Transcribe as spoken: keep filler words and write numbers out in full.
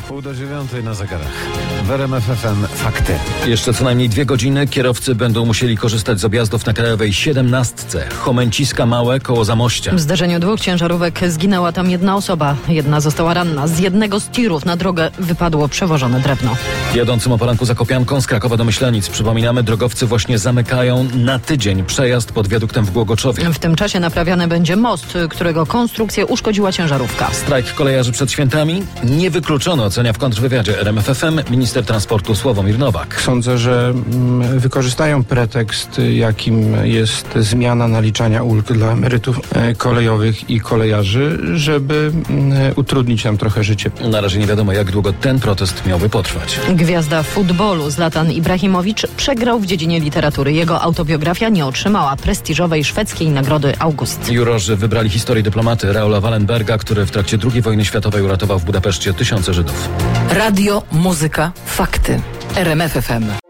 Pół do dziewiątej na zegarach. W R M F F M fakty. Jeszcze co najmniej dwie godziny kierowcy będą musieli korzystać z objazdów na krajowej siedemnastce. Chomęciska Małe koło Zamościa. W zdarzeniu dwóch ciężarówek zginęła tam jedna osoba. Jedna została ranna. Z jednego z tirów na drogę wypadło przewożone drewno. Jadącym o poranku Zakopianką z Krakowa do Myślenic. Przypominamy, drogowcy właśnie zamykają na tydzień przejazd pod wiaduktem w Głogoczowie. W tym czasie naprawiany będzie most, którego konstrukcję uszkodziła ciężarówka. Strajk kolejarzy przed świętami? Niewykluczony, ocenia w kontrwywiadzie R M F F M minister transportu Sławomir Nowak. Sądzę, że mm, wykorzystają pretekst, jakim jest zmiana naliczania ulg dla emerytów e, kolejowych i kolejarzy, żeby mm, utrudnić nam trochę życie. Na razie nie wiadomo, jak długo ten protest miałby potrwać. Gwiazda futbolu Zlatan Ibrahimowicz przegrał w dziedzinie literatury. Jego autobiografia nie otrzymała prestiżowej szwedzkiej nagrody August. Jurorzy wybrali historię dyplomaty Raula Wallenberga, który w trakcie drugiej wojny światowej uratował w Budapeszcie tysiące Żydów. Radio, muzyka, fakty. R M F F M.